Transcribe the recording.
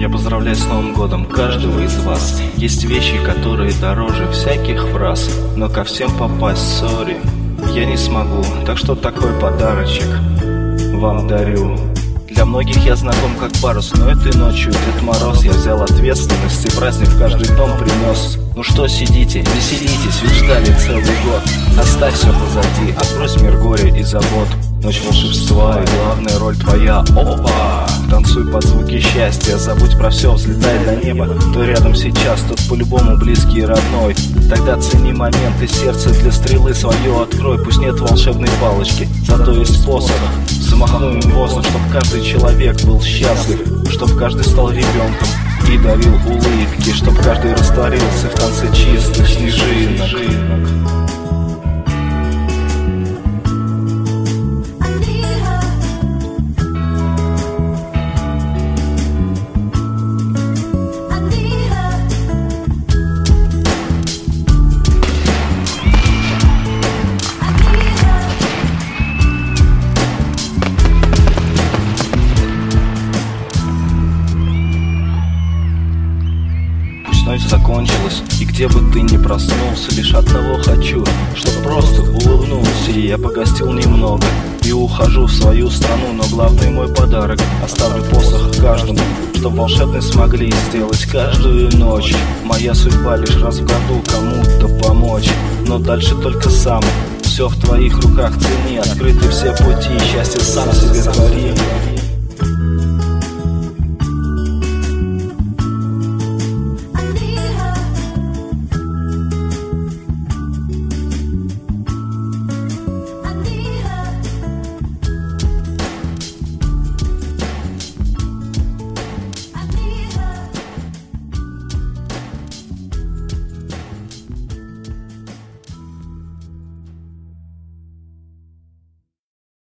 Я поздравляю с Новым годом каждого из вас. Есть вещи, которые дороже всяких фраз, но ко всем попасть, сори, я не смогу. Так что такой подарочек вам дарю. Для многих я знаком как парус, но этой ночью Дед Мороз. Я взял ответственность и праздник в каждый дом принес. Ну что сидите, веселитесь, ведь ждали целый год. Оставь все позади, отбрось мир горя и забот. Ночь волшебства и главная роль твоя. Опа! Танцуй под звуки счастья, забудь про все, взлетай до неба. Кто рядом сейчас, тот по-любому близкий и родной. Тогда цени момент и сердце для стрелы свое открой. Пусть нет волшебной палочки, зато есть способ. Замахну им в воздух, чтоб каждый человек был счастлив, чтоб каждый стал ребенком и дарил улыбки, чтоб каждый растворился в танце чистых снежинок. Ночь закончилась, и где бы ты ни проснулся, лишь одного хочу, чтоб просто улыбнулся. И я погостил немного и ухожу в свою страну, но главный мой подарок оставлю посох каждому, чтоб волшебные смогли сделать каждую ночь. Моя судьба лишь раз в году кому-то помочь, но дальше только сам. Все в твоих руках, цени, открыты все пути, счастье сам себе твори.